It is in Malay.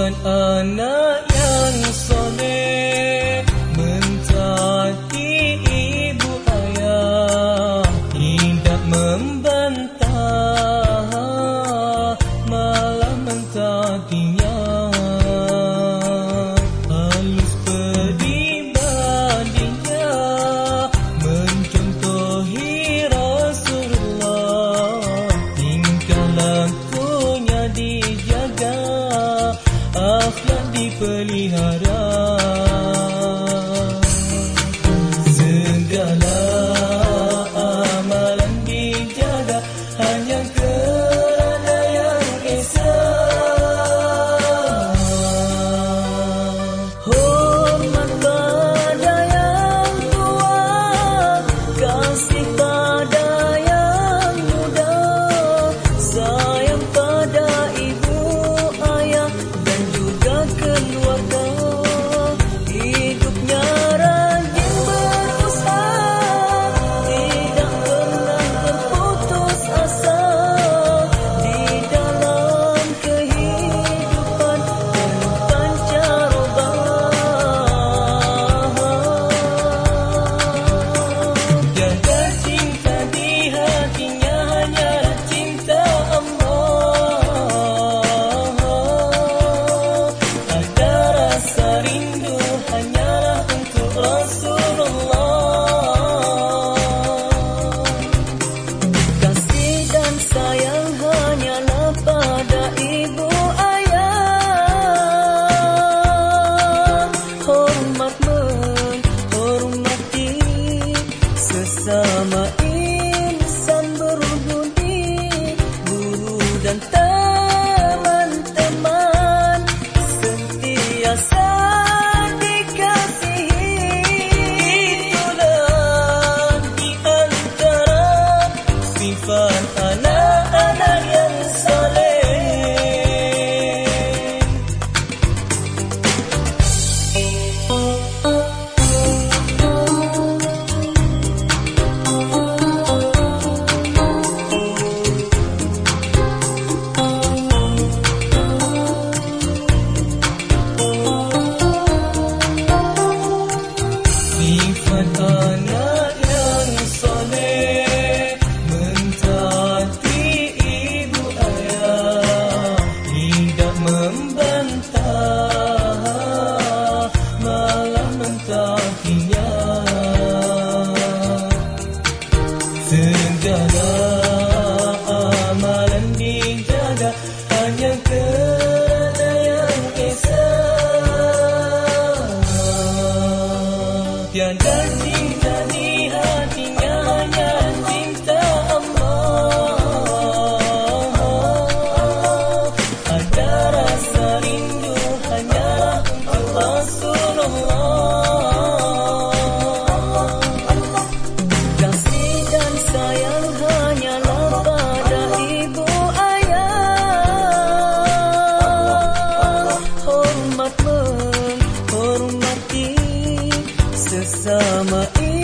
Sifat anak yang soleh, mentaati ibu ayah, tidak membantah, malah mentaatinya. Halus peribadinya, mencontohi Rasulullah, tingkah lakunya dijaga, akhlak dipelihara. Segala amalan dijaga hanya kerana Yang Esa. Hormat pada yang tua, kasih pada yang muda, sayang pada ibu ayah dan juga keluarga. Hidupnya rajin berusaha, tidak pernah berputus asa. Di dalam kehidupan penuh pancaroba. Jaga cinta di hatinya hanyalah cinta Allah. Ada rasa rindu hanyalah untuk Rasulullah. Kasih dan sayang hanyalah pada ibu ayah. Hormat menghormati sesama insan berbudi, guru dan teman-teman sentiasa dikasihi. Itulah di antara sifat anak-anak yang soleh. Sifat anak yang soleh, mentaati ibu ayah, tidak membantah, malah mentaatinya. Segala amalan dijaga hanya kerana Yang Esa. Tiada cinta di hatinya, hanya cinta Allah. Ada rasa rindu hanyalah untuk Rasulullah. Kasih dan sayang hanyalah pada ibu ayah. Hormat menghormati sesama